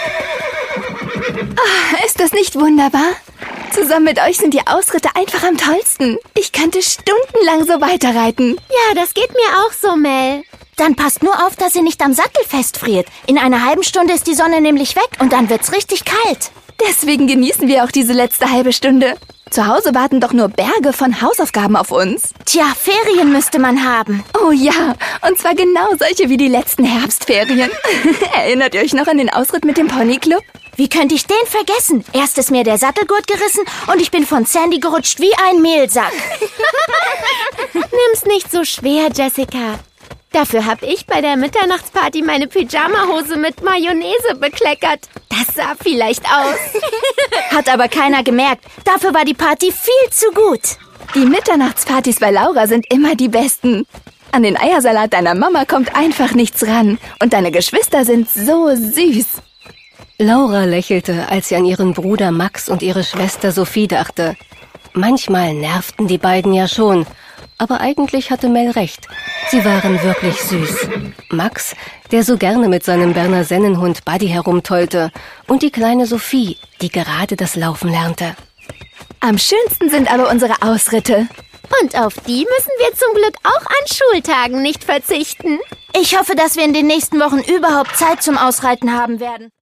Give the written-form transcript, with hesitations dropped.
Oh, ist das nicht wunderbar? Zusammen mit euch sind die Ausritte einfach am tollsten. Ich könnte stundenlang so weiterreiten. Ja, das geht mir auch so, Mel. Dann passt nur auf, dass ihr nicht am Sattel festfriert. In einer halben Stunde ist die Sonne nämlich weg und dann wird's richtig kalt. Deswegen genießen wir auch diese letzte halbe Stunde. Zu Hause warten doch nur Berge von Hausaufgaben auf uns. Tja, Ferien müsste man haben. Oh ja, und zwar genau solche wie die letzten Herbstferien. Erinnert ihr euch noch an den Ausritt mit dem Ponyclub? Wie könnte ich den vergessen? Erst ist mir der Sattelgurt gerissen und ich bin von Sandy gerutscht wie ein Mehlsack. Nimm's nicht so schwer, Jessica. Dafür habe ich bei der Mitternachtsparty meine Pyjamahose mit Mayonnaise bekleckert. Das sah vielleicht aus. Hat aber keiner gemerkt. Dafür war die Party viel zu gut. Die Mitternachtspartys bei Laura sind immer die besten. An den Eiersalat deiner Mama kommt einfach nichts ran. Und deine Geschwister sind so süß. Laura lächelte, als sie an ihren Bruder Max und ihre Schwester Sophie dachte. Manchmal nervten die beiden ja schon. Aber eigentlich hatte Mel recht. Sie waren wirklich süß. Max, der so gerne mit seinem Berner Sennenhund Buddy herumtollte, und die kleine Sophie, die gerade das Laufen lernte. Am schönsten sind aber unsere Ausritte. Und auf die müssen wir zum Glück auch an Schultagen nicht verzichten. Ich hoffe, dass wir in den nächsten Wochen überhaupt Zeit zum Ausreiten haben werden.